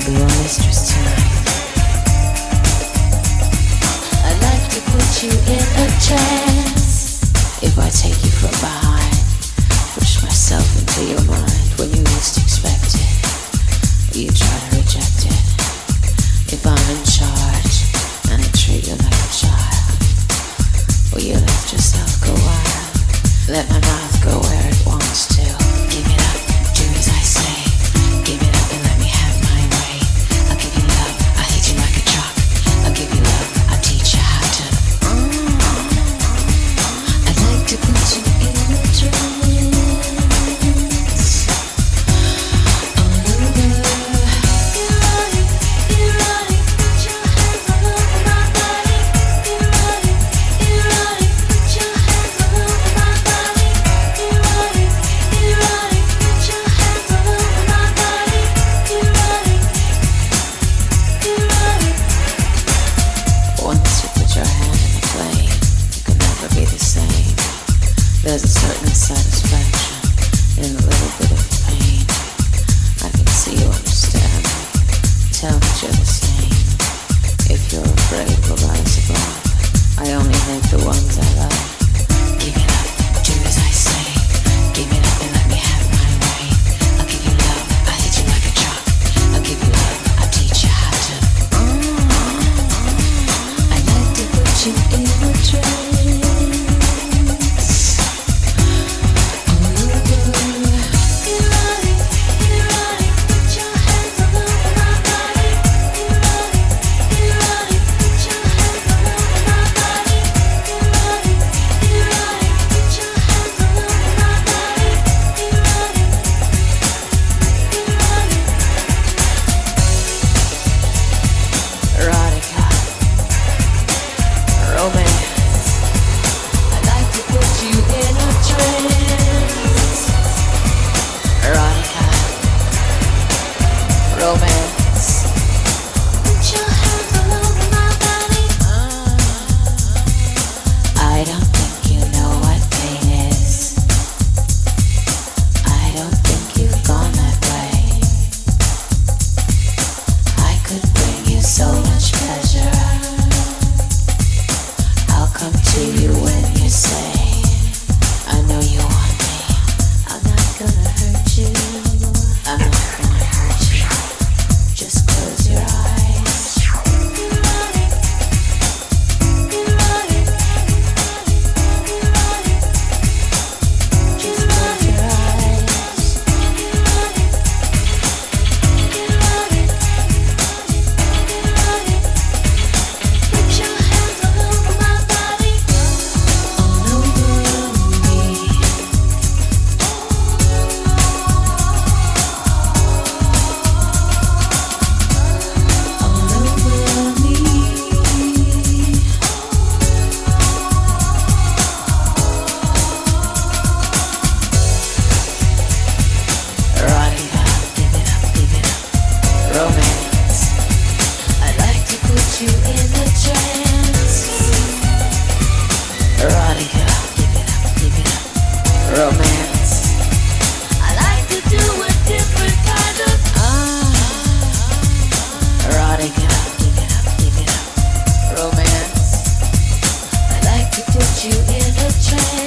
be your mistress tonight. I'd like to put you in a trance. If I take you from behind, push myself into your mind when you least expect it, you try to reject it. If I'm in charge and I treat you like a child, will you let yourself go wild? Let my mouth go where it wants to. Give it up, do as I say. Give it up and let me have my way. I'll give you love, I'll hit you like a truck. I'll give you love, I'll teach you how to. I'd like to put you in a trance. All over. Erotic, put your hands all over my body. Erotic, put your hands all over my body. Erotic, put your hands all over my body. Erotic. Once you put your hand in the flame, you can never be the same. There's a certain satisfaction in a little bit of pain. I can see you understand me. Tell that you're the same. If you're afraid we'll rise above, I only hate the ones I love. Give it up, do as I say. Give it up and let me have my way. I'll give you love, I'll hit you like a truck. I'll give you love, I'll teach you how to. I'd like to put you in a trance.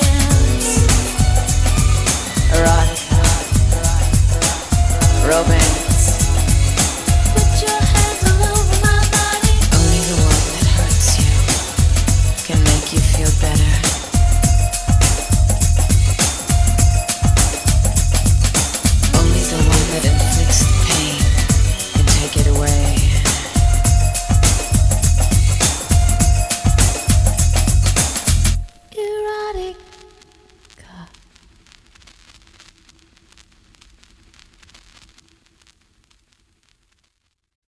Romance.